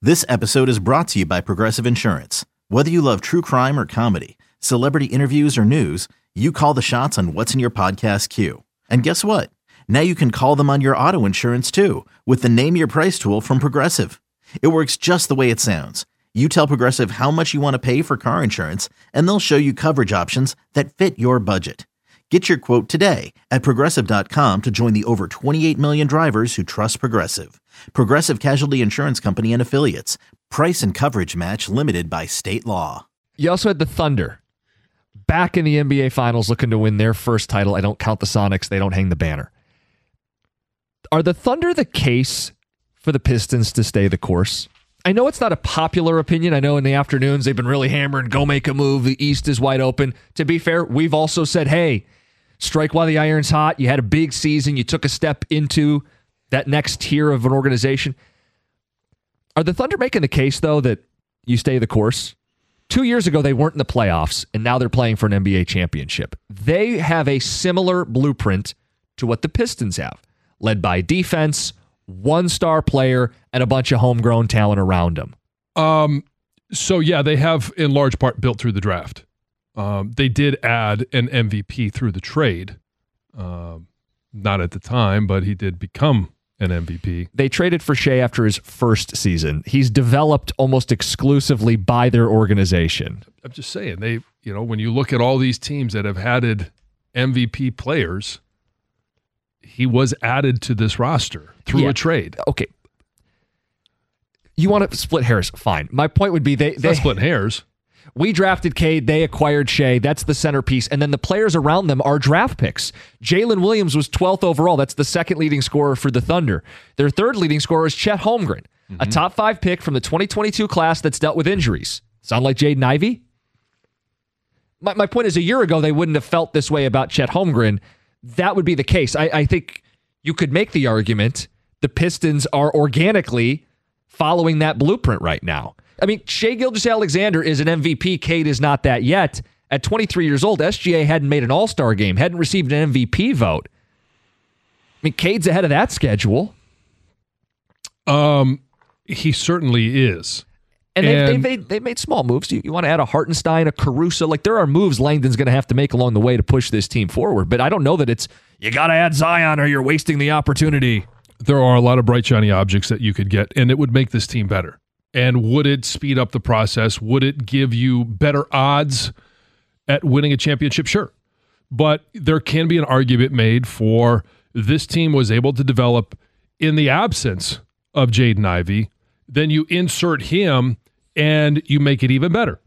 This episode is brought to you by Progressive Insurance. Whether you love true crime or comedy, celebrity interviews or news, you call the shots on what's in your podcast queue. And guess what? Now you can call them on your auto insurance too with the Name Your Price tool from Progressive. It works just the way it sounds. You tell Progressive how much you want to pay for car insurance, and they'll show you coverage options that fit your budget. Get your quote today at Progressive.com to join the over 28 million drivers who trust Progressive. Progressive Casualty Insurance Company and Affiliates. Price and coverage match limited by state law. You also had the Thunder back in the NBA Finals looking to win their first title. I don't count the Sonics. They don't hang the banner. Are the Thunder the case for the Pistons to stay the course? I know it's not a popular opinion. I know in the afternoons they've been really hammering, go make a move. The East is wide open. To be fair, we've also said, hey, strike while the iron's hot. You had a big season. You took a step into that next tier of an organization. Are the Thunder making the case, though, that you stay the course? 2 years ago, they weren't in the playoffs, and now they're playing for an NBA championship. They have a similar blueprint to what the Pistons have, led by defense, one-star player, and a bunch of homegrown talent around them. So, yeah, they have, in large part, built through the draft. They did add an MVP through the trade. Not at the time, but he did become an MVP. They traded for Shea after his first season. He's developed almost exclusively by their organization. I'm just saying, when you look at all these teams that have added MVP players, he was added to this roster through a trade. Okay. You want to split hairs? Fine. My point would be they split hairs. We drafted Cade. They acquired Shea. That's the centerpiece. And then the players around them are draft picks. Jalen Williams was 12th overall. That's the second leading scorer for the Thunder. Their third leading scorer is Chet Holmgren, a top 5 pick from the 2022 class that's dealt with injuries. Sound like Jaden Ivey? My point is, a year ago, they wouldn't have felt this way about Chet Holmgren. That would be the case. I think you could make the argument the Pistons are organically following that blueprint right now. I mean, Shai Gilgeous-Alexander is an MVP. Cade is not that yet. At 23 years old, SGA hadn't made an All-Star game, hadn't received an MVP vote. I mean, Cade's ahead of that schedule. He certainly is. And they've made small moves. You want to add a Hartenstein, a Caruso. Like, there are moves Langdon's going to have to make along the way to push this team forward. But I don't know that it's, you got to add Zion or you're wasting the opportunity. There are a lot of bright, shiny objects that you could get, and it would make this team better. And would it speed up the process? Would it give you better odds at winning a championship? Sure. But there can be an argument made for this team was able to develop in the absence of Jaden Ivey. Then you insert him and you make it even better.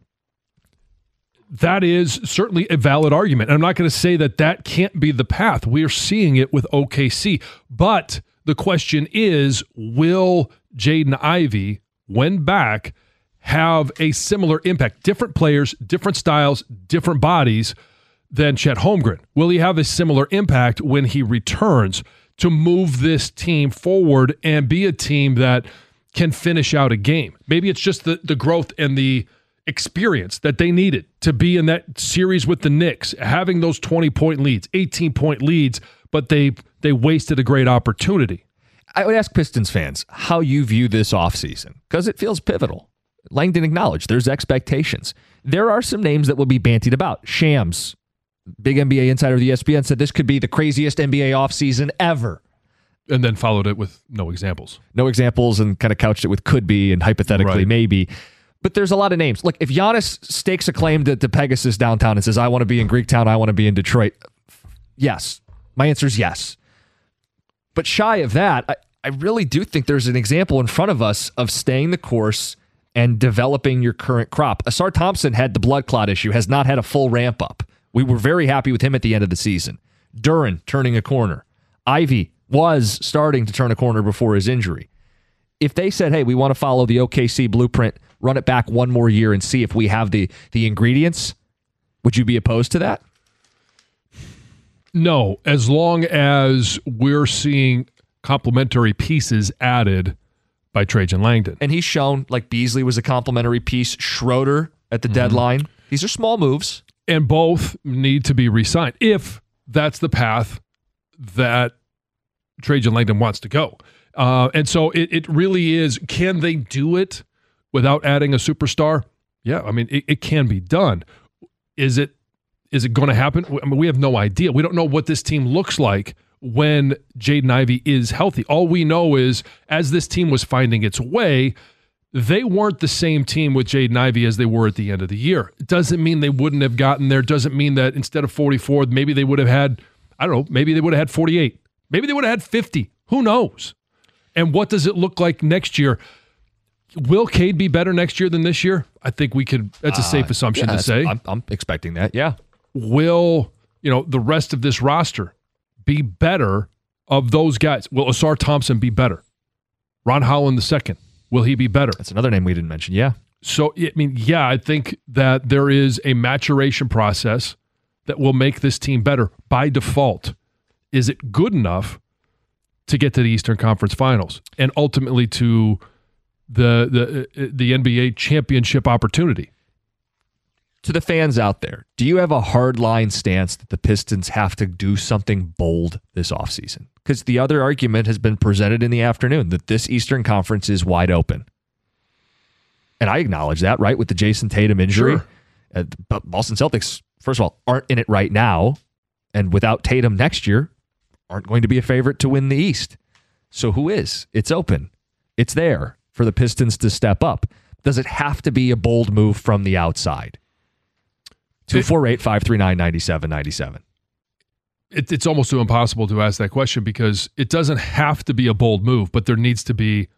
That is certainly a valid argument. I'm not going to say that can't be the path. We are seeing it with OKC. But the question is, will Jaden Ivey, when back, have a similar impact? Different players, different styles, different bodies than Chet Holmgren. Will he have a similar impact when he returns to move this team forward and be a team that can finish out a game? Maybe it's just the growth and the experience that they needed to be in that series with the Knicks, having those 20-point leads, 18-point leads, but they wasted a great opportunity. I would ask Pistons fans how you view this offseason, because it feels pivotal. Langdon acknowledged there's expectations. There are some names that will be bantied about. Shams, big NBA insider of the ESPN, said this could be the craziest NBA offseason ever. And then followed it with no examples. No examples, and kind of couched it with could be and hypothetically maybe. But there's a lot of names. Look, if Giannis stakes a claim to Pegasus downtown and says, I want to be in Greektown, I want to be in Detroit, yes. My answer is yes. But shy of that, I really do think there's an example in front of us of staying the course and developing your current crop. Asar Thompson had the blood clot issue, has not had a full ramp up. We were very happy with him at the end of the season. Duren turning a corner. Ivy was starting to turn a corner before his injury. If they said, hey, we want to follow the OKC blueprint, run it back one more year and see if we have the ingredients, would you be opposed to that? No, as long as we're seeing complementary pieces added by Trajan Langdon. And he's shown, like Beasley was a complementary piece, Schroeder at the deadline. These are small moves. And both need to be re-signed if that's the path that Trajan Langdon wants to go. And so it really is, can they do it without adding a superstar? Yeah, I mean, it can be done. Is it going to happen? I mean, we have no idea. We don't know what this team looks like when Jaden Ivey is healthy. All we know is as this team was finding its way, they weren't the same team with Jaden Ivey as they were at the end of the year. It doesn't mean they wouldn't have gotten there. Doesn't mean that instead of 44, maybe they would have had, I don't know, maybe they would have had 48. Maybe they would have had 50. Who knows? And what does it look like next year? Will Cade be better next year than this year? I think we could, that's a safe assumption to say. I'm expecting that, yeah. Will, the rest of this roster be better of those guys? Will Asar Thompson be better? Ron Holland II, will he be better? That's another name we didn't mention, yeah. So, I think that there is a maturation process that will make this team better by default. Is it good enough to get to the Eastern Conference Finals and ultimately to the NBA championship opportunity? To the fans out there, do you have a hardline stance that the Pistons have to do something bold this offseason? Because the other argument has been presented in the afternoon that this Eastern Conference is wide open. And I acknowledge that, right, with the Jason Tatum injury. Sure. But Boston Celtics, first of all, aren't in it right now. And without Tatum next year, aren't going to be a favorite to win the East. So who is? It's open. It's there for the Pistons to step up. Does it have to be a bold move from the outside? 248-539-9797. It's almost too impossible to ask that question because it doesn't have to be a bold move, but there needs to be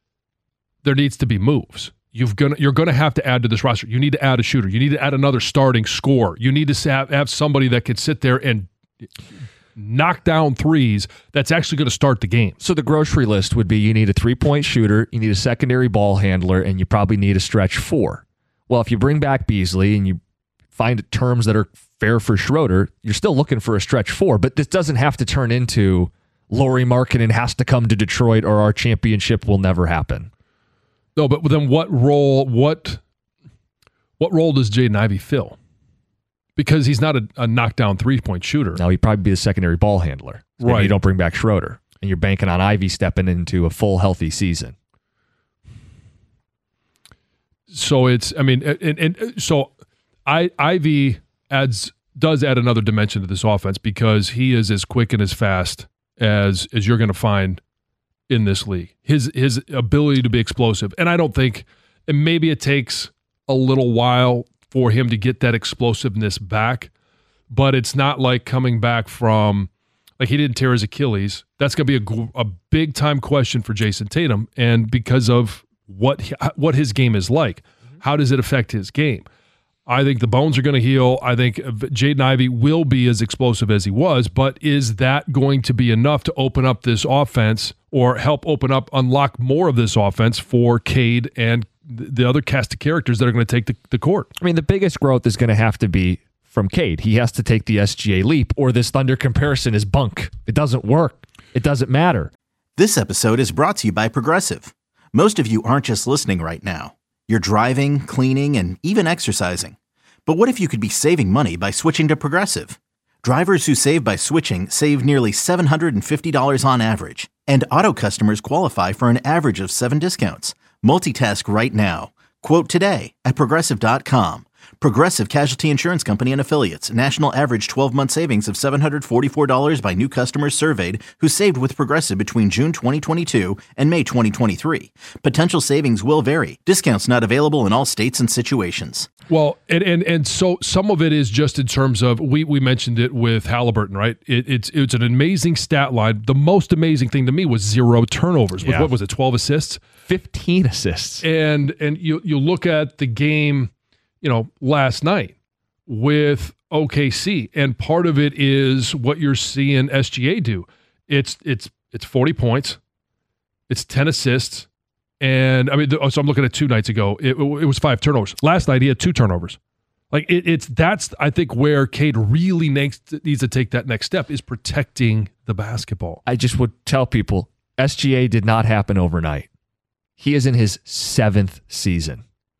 moves. You're going to have to add to this roster. You need to add a shooter. You need to add another starting scorer. You need to have somebody that can sit there and knock down threes that's actually going to start the game. So the grocery list would be you need a three-point shooter, you need a secondary ball handler, and you probably need a stretch four. Well, if you bring back Beasley and you find terms that are fair for Schroeder, you're still looking for a stretch four, but this doesn't have to turn into Lauri Markkanen has to come to Detroit or our championship will never happen. No, but then what role does Jaden Ivey fill? Because he's not a knockdown three-point shooter. No, he'd probably be the secondary ball handler. So right. You don't bring back Schroeder, and you're banking on Ivey stepping into a full, healthy season. So Ivey does add another dimension to this offense because he is as quick and as fast as you're going to find in this league. His ability to be explosive, and I don't think, and maybe it takes a little while for him to get that explosiveness back, but it's not like coming back from, like he didn't tear his Achilles. That's going to be a big time question for Jason Tatum, and because of what his game is like, how does it affect his game? I think the bones are going to heal. I think Jaden Ivey will be as explosive as he was, but is that going to be enough to open up this offense or help unlock more of this offense for Cade and the other cast of characters that are going to take the court? I mean, the biggest growth is going to have to be from Cade. He has to take the SGA leap, or this Thunder comparison is bunk. It doesn't work. It doesn't matter. This episode is brought to you by Progressive. Most of you aren't just listening right now. You're driving, cleaning, and even exercising. But what if you could be saving money by switching to Progressive? Drivers who save by switching save nearly $750 on average. And auto customers qualify for an average of 7 discounts. Multitask right now. Quote today at Progressive.com. Progressive Casualty Insurance Company and Affiliates. National average 12-month savings of $744 by new customers surveyed who saved with Progressive between June 2022 and May 2023. Potential savings will vary. Discounts not available in all states and situations. Well, and so some of it is just in terms of, we mentioned it with Halliburton, right? It's an amazing stat line. The most amazing thing to me was 0 turnovers. Yeah. With what was it, 12 assists? 15 assists. And you look at the game, last night with OKC, and part of it is what you're seeing SGA do. It's 40 points, it's 10 assists, and so I'm looking at 2 nights ago. It was 5 turnovers. Last night he had 2 turnovers. Like that's I think where Cade really needs to take that next step, is protecting the basketball. I just would tell people SGA did not happen overnight. He is in his 7th season.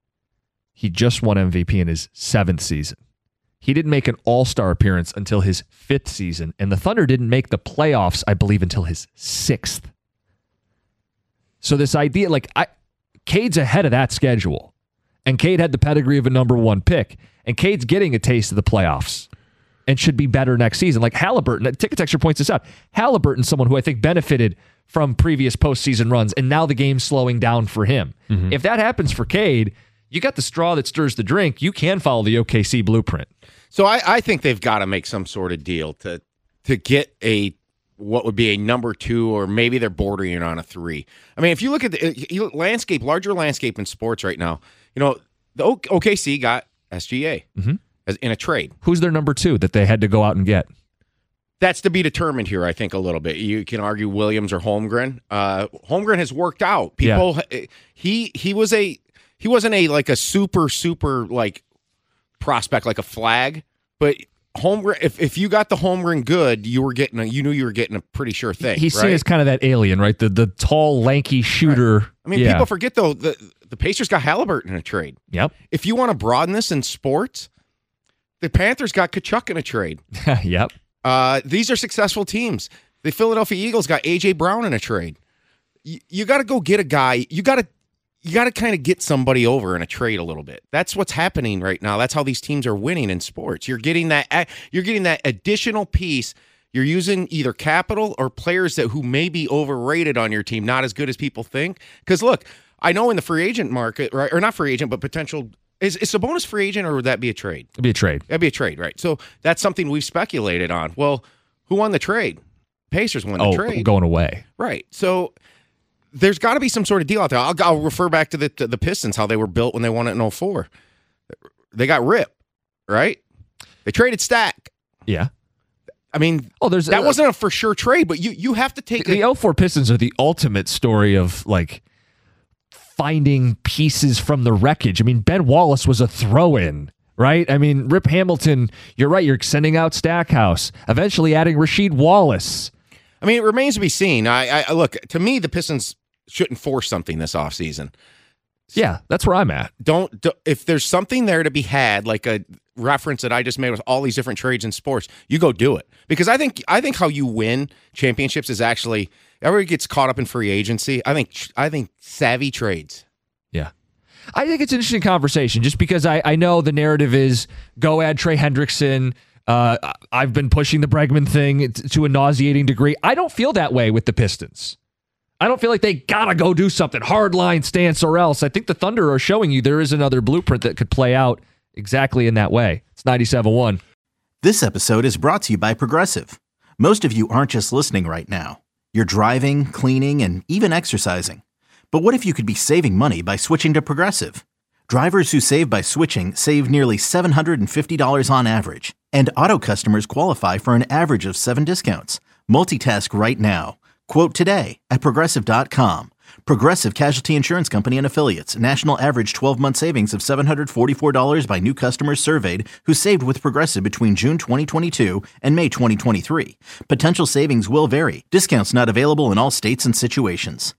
He just won MVP in his 7th season. He didn't make an all-star appearance until his 5th season, and the Thunder didn't make the playoffs, I believe, until his 6th. So this idea, Cade's ahead of that schedule. And Cade had the pedigree of a number one pick. And Cade's getting a taste of the playoffs and should be better next season. Like Halliburton, Ticket Texture points this out. Halliburton's someone who I think benefited from previous postseason runs, and now the game's slowing down for him. Mm-hmm. If that happens for Cade, you got the straw that stirs the drink. You can follow the OKC blueprint. So I think they've got to make some sort of deal to get what would be a number 2, or maybe they're bordering on a 3. I mean, if you look at the larger landscape in sports right now, the OKC got SGA in a trade. Who's their number 2 that they had to go out and get? That's to be determined here, I think, a little bit. You can argue Williams or Holmgren. Holmgren has worked out. He wasn't a super like prospect, like a flag, but Holmgren, if you got the Holmgren good, you knew you were getting a pretty sure thing. He's right? seen as kind of that alien, right? The tall, lanky shooter. Right. I mean, people forget though the Pacers got Halliburton in a trade. Yep. If you want to broaden this in sports, the Panthers got Kachuk in a trade. Yep. These are successful teams. The Philadelphia Eagles got A.J. Brown in a trade. You got to go get a guy. You got to kind of get somebody over in a trade a little bit. That's what's happening right now. That's how these teams are winning in sports. You're getting that additional piece. You're using either capital or players who may be overrated on your team, not as good as people think. Because look, I know in the free agent market, right, or not free agent, but potential. Is Sabonis free agent, or would that be a trade? It'd be a trade. That'd be a trade, right? So that's something we've speculated on. Well, who won the trade? Pacers won the trade. Going away. Right. So there's got to be some sort of deal out there. I'll refer back to the Pistons, how they were built when they won it in 2004. They got ripped, right? They traded Stack. Yeah. I mean, that wasn't a for sure trade, but you have to take the 2004 Pistons are the ultimate story of like finding pieces from the wreckage. I mean, Ben Wallace was a throw-in, right? I mean, Rip Hamilton, you're right, you're sending out Stackhouse, eventually adding Rasheed Wallace. I mean, it remains to be seen. I look, to me, the Pistons shouldn't force something this offseason. Yeah, that's where I'm at. Don't if there's something there to be had, like a reference that I just made with all these different trades in sports, you go do it. Because I think how you win championships is actually, everybody gets caught up in free agency. I think savvy trades. Yeah. I think it's an interesting conversation just because I know the narrative is go add Trey Hendrickson. I've been pushing the Bregman thing to a nauseating degree. I don't feel that way with the Pistons. I don't feel like they got to go do something, hardline stance or else. I think the Thunder are showing you there is another blueprint that could play out exactly in that way. It's 97.1. This episode is brought to you by Progressive. Most of you aren't just listening right now. You're driving, cleaning, and even exercising. But what if you could be saving money by switching to Progressive? Drivers who save by switching save nearly $750 on average. And auto customers qualify for an average of 7 discounts. Multitask right now. Quote today at Progressive.com. Progressive Casualty Insurance Company and Affiliates. National average 12-month savings of $744 by new customers surveyed who saved with Progressive between June 2022 and May 2023. Potential savings will vary. Discounts not available in all states and situations.